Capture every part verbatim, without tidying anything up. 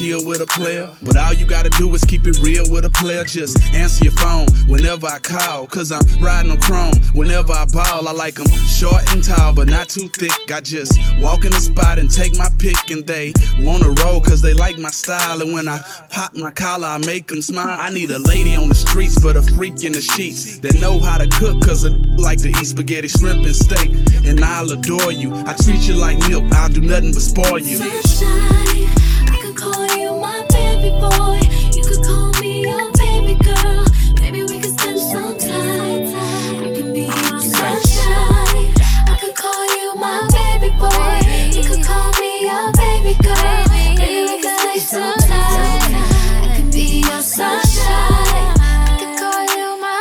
chill with a player. But all you gotta do is keep it real with a player. Just answer your phone whenever I call, cause I'm riding on chrome. Whenever I ball, I like them short and tall, but not too thick. I just walk in the spot and take my pick, and they wanna roll cause they like my style. And when I pop my collar, I make them smile. I need a lady on the streets, but a freak in the sheets that know how to cook, cause I like to eat spaghetti, shrimp, and steak. And I'll adore you, I treat you like milk, I'll do nothing but spoil you. Sunshine, I could call you my baby boy. You could call me your baby girl. Maybe we could spend some time. I can be your sunshine. I could call you my baby boy. You could call me your baby girl. Maybe we could spend some time. I can be your sunshine. I could call you my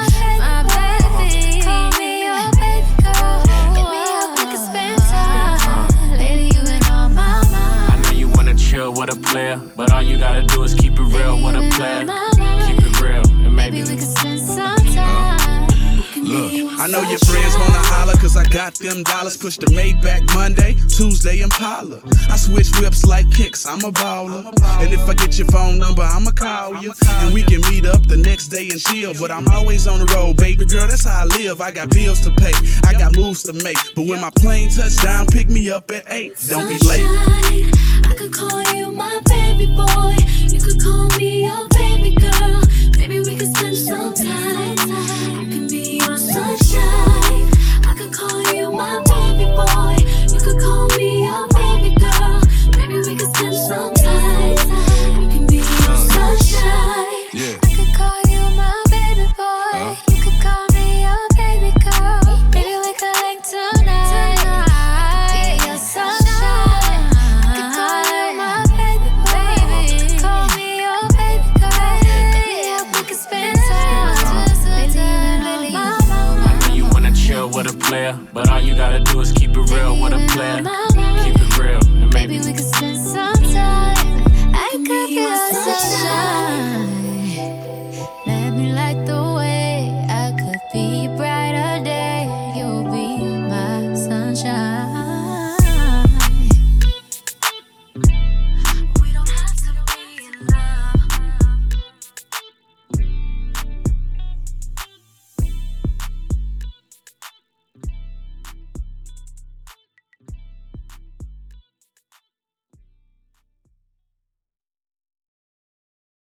baby. Call me your baby girl. Hit me up, we could spend time. Lady, you been on my mind. I know you wanna chill with a player, but all you gotta do is keep it real with a player. Keep it real, and maybe we could spend some time. Look, I know your friends wanna holler, cause I got them dollars. Push the Maybach Monday, Tuesday Impala. I switch whips like kicks, I'm a baller. And if I get your phone number, I'ma call you. And we can meet up the next day and chill. But I'm always on the road, baby girl, that's how I live. I got bills to pay, I got moves to make. But when my plane touch down, pick me up at eight. Don't be late. Sunshine, I could call you my baby boy. You could call me your baby girl. Maybe we could spend some time. I can be your sunshine. I could call you my baby boy. You could call me your baby girl. Maybe we could spend some time. I can be your sunshine. Yeah. I could call you my baby boy. Uh. You could call me your baby girl. Maybe we could hang tonight. I could be your sunshine. I could call you my baby boy. You could call me your baby girl. Maybe we could spend time. I know you wanna chill with a player, but all you gotta do is keep it real with a player. Keep it real, and maybe we could spend some time. I could be your sunshine.